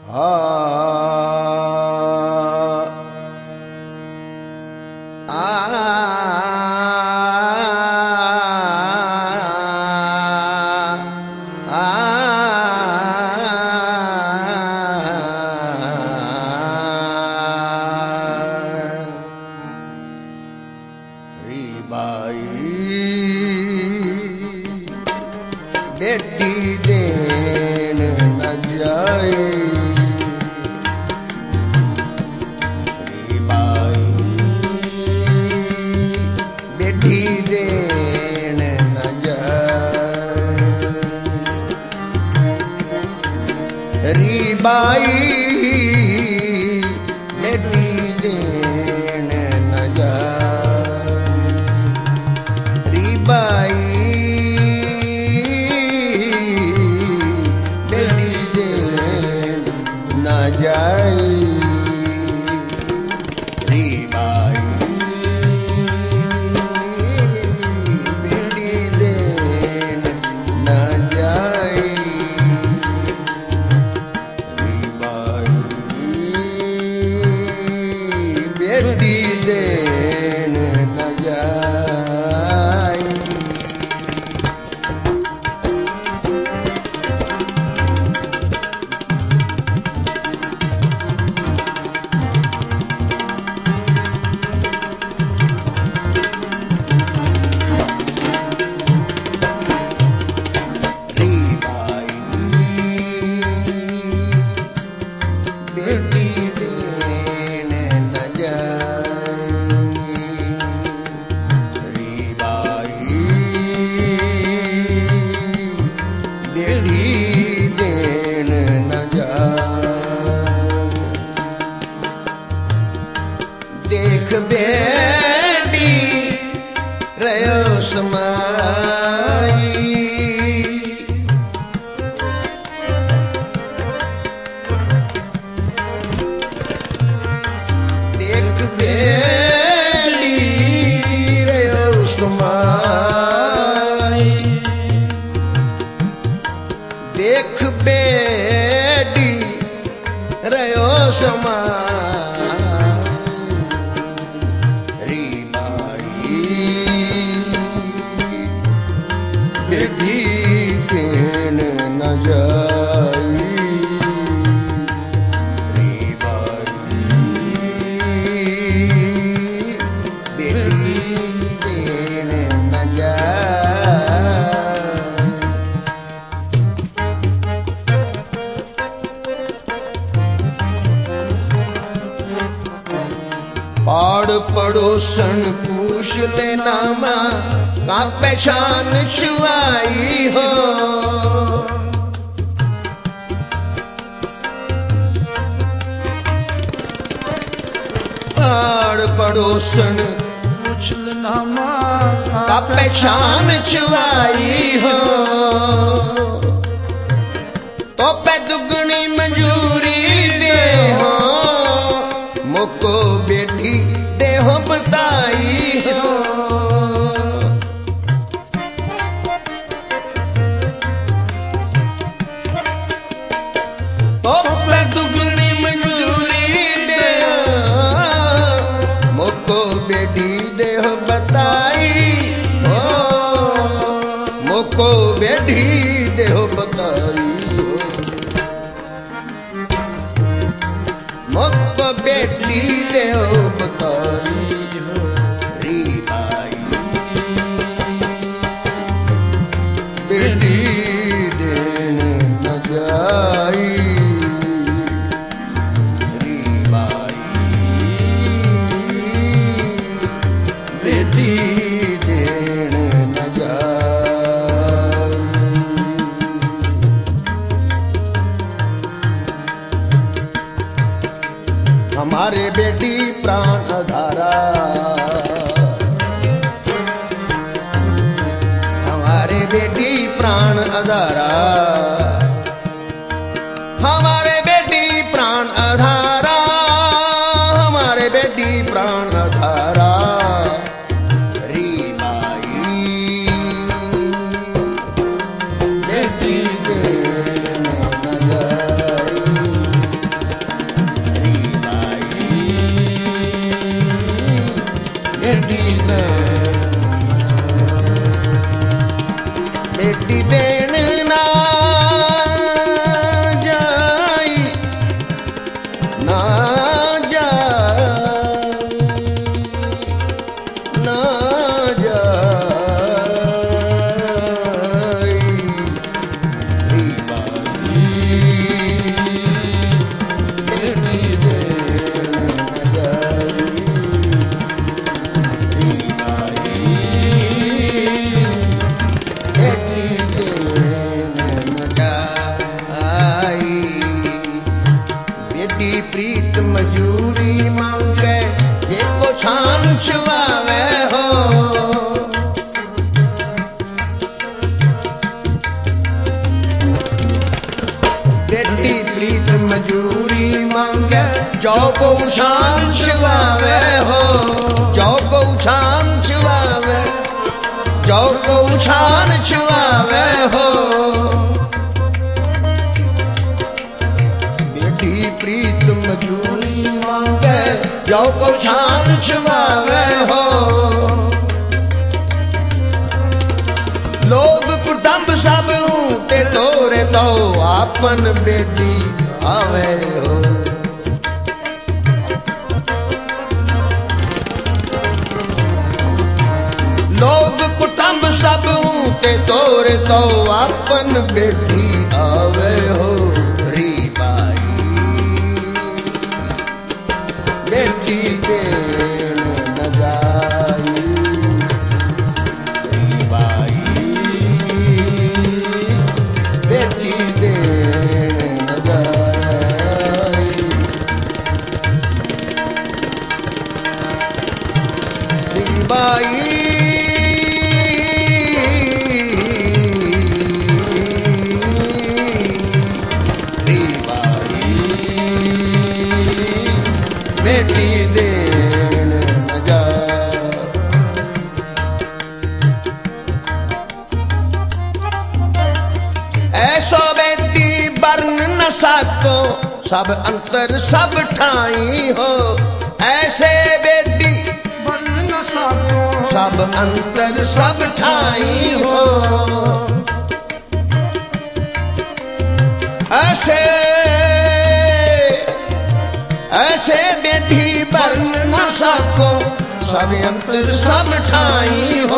पड़ोसन पूछ लेना माँ का पहचान छुआई हो। पाड़ पड़ोसन पूछ लेना माँ का पहचान छुआई हो। तो पे दुगनी मंजूरी दे हो, मुको बेटी देहो बताई हो। तो पे दुगनी मंजूरी दे मुको बेटी देहो बताई हो, मुको बेटी देहो बताई हो। मुको बेटी देहो बताई हो। री बाई बेटी देन न जाई। री बाई बेटी देन न जाई। हमारे बेटी प्राण आधारा, हमारे बेटी प्राण आधारा, हमारे बेटी प्राण आधारा, हमारे बेटी प्राण आधारा। री बाई बेटी देन न जाई। प्रीत मजूरी मांगे, जो को शान छुआवे हो, जो को शान छुआवे, जो को शान छुआवे हो। बेटी प्रीत मजूरी मांगे, जो को शान छुआवे हो। लोग कुटुंब सब ते तोरे तो आपन बेटी आवे हो। लोग कुटुंब सब ते तोरे तो आपन बेटी आवे हो। री बाई बेटी देन न जाई, री बाई बेटी देन न जाई। री बाई बेटी देन न जा। ऐसो बेटी बरन न सको, सब अंतर सब ठाई हो। ऐसे बेटी बरन न सको, सब अंतर सब ठाई हो। ऐसे ऐसे बेटी बरन न सको, सब अंतर सब ठाई हो।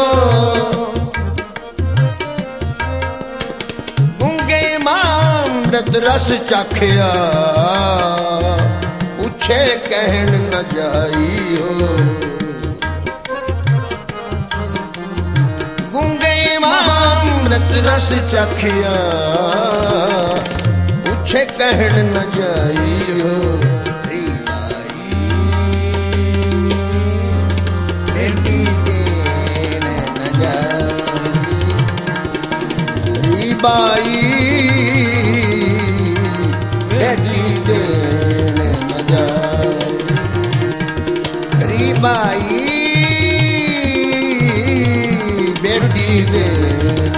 गूंगे मामृत रस चखया, पूछे कहन न जाई हो। गूंगे मामृत रस चखया, पूछे कहन न जाई हो। बेटी देन न जाई, री बाई बेटी देन न जाई। री बाई बेटी देन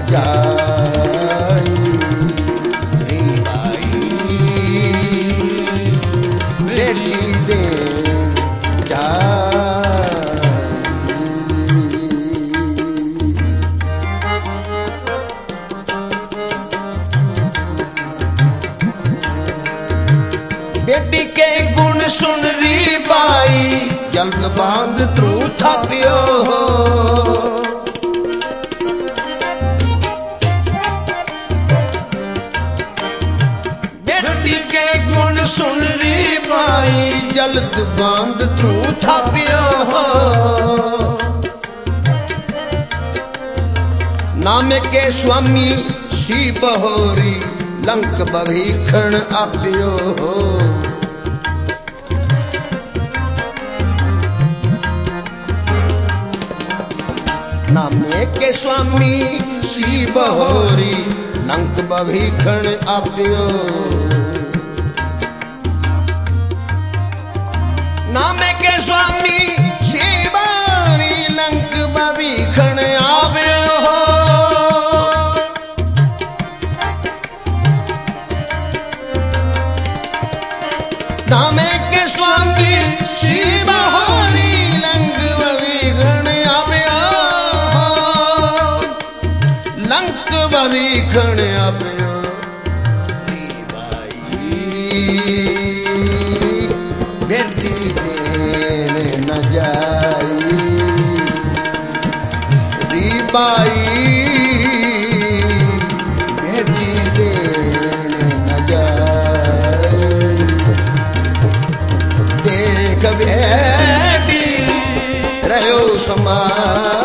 जाई। री बाई बेटी देन जाई। बेटी के गुण सुन री बाई, जल्द बांध त्रु थापियो हो। बेटी के गुण सुन री बाई, जल्द बांध त्रु थापियो हो। नाम के स्वामी सी बहोरी, लंक भभीखण आप्यो हो। नामे के स्वामी सी बहोरी, लंक भभीखण आप्यो। नामे के स्वामी सी बहोरी, लंक भभीखण आप्यो हो। नामे के स्वामी शिव हरि, लंक भभीखण आप्यो। लंक भभीखण आप्यो। री बाई बेटी देन न जाई। री बाई बेटी देन न जाई। देख बेटी रहो समाज,